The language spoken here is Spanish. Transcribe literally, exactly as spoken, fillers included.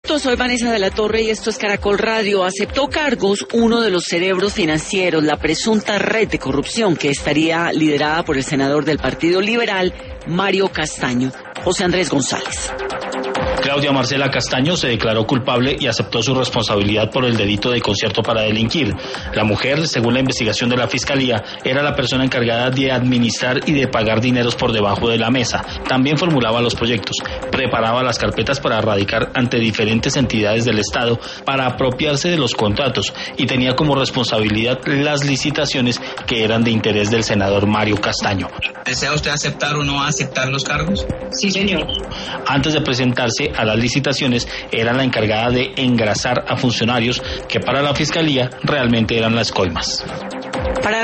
Soy Vanessa de la Torre y esto es Caracol Radio. Aceptó cargos uno de los cerebros financieros, la presunta red de corrupción que estaría liderada por el senador del Partido Liberal, Mario Castaño. José Andrés González. Claudia Marcela Castaño se declaró culpable y aceptó su responsabilidad por el delito de concierto para delinquir. La mujer, según la investigación de la Fiscalía, era la persona encargada de administrar y de pagar dineros por debajo de la mesa. También formulaba los proyectos, preparaba las carpetas para radicar ante diferentes entidades del Estado para apropiarse de los contratos y tenía como responsabilidad las licitaciones que eran de interés del senador Mario Castaño. ¿Desea usted aceptar o no aceptar los cargos? Sí, señor. Antes de presentarse a las licitaciones, era la encargada de engrasar a funcionarios que para la Fiscalía realmente eran las coimas. Para